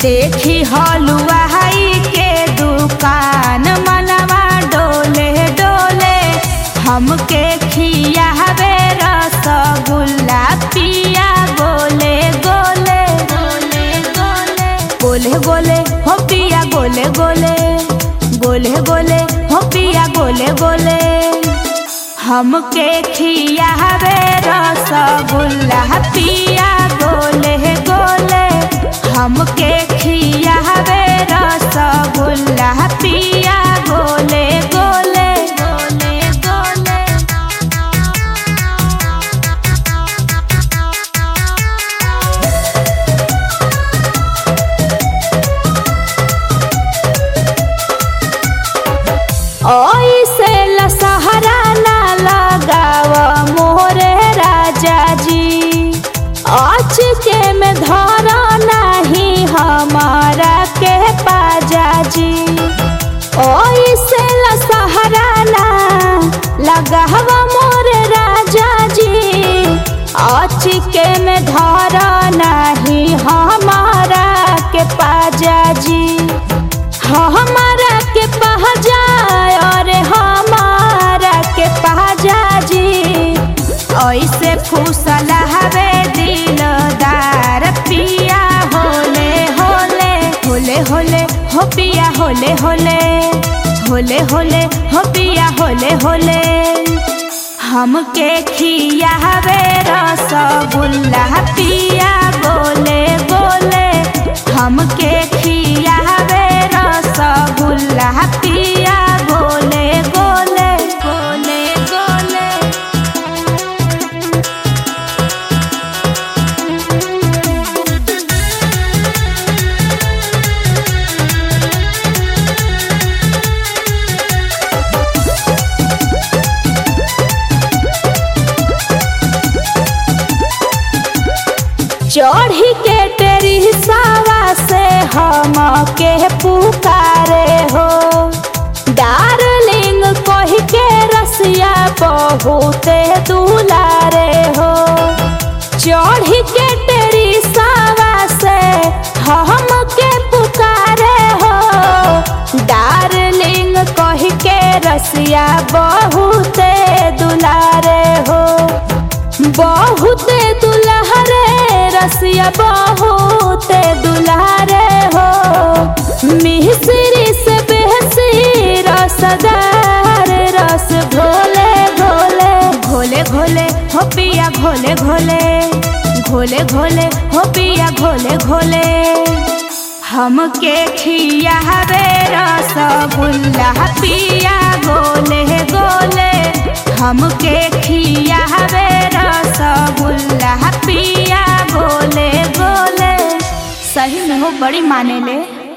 देखी हलुआई के दुकान मनवा डोले डोले। हमके खियावे रसगुल्ला पिया गोले गोले गोले गोले हो पिया गोले गोले गोले गोले हो पिया गोले गोले। हमके खियावे रसगुल्ला पिया गोले गोले। हमके खियावे रसगुल्ला पिया गोले गोले गोले गोले। ओइसे लसहरा ना लगाव मोरे राजा जी। आज के में धरा नहीं हमारा के पाजा जी। ओइसे लसहरा ना लगाव मोरे राजा जी। आज के में धरा नहीं हमारा के पाजा जी। हमारा के पाजा और हमारा के पाजा जी। ऐसे फूसला हवे दिलदार पिया होले होले होले होले हो पिया होले होले होले होले हो पिया होले होले। हमके खियावे रसगुल्ला पिया गोले गोले। हमके खियावे रसगुल्ला पिया गोले गोले गोले गोले। चढ़ी के तेरी सावा से हमके पुकारे हो। डार्लिंग कही के रसिया बहुते दुलारे हो। चढ़ी के तेरी सावा से हमके पुकारे हो। डार्लिंग कही के रसिया बहुते दुलारे हो। बहुते दुलारे रसिया बहुते दुलारे हो। मिश्री से बेहसी रसदार रस घोले घोले घोले घोले हो पिया घोले घोले घोले घोले हो पिया घोले घोले। हमके खियावे रसगुल्ला पिया गोले गोले। हमके खियावे रसगुल्ला पिया गोले गोले। सही में हो बड़ी माने ले।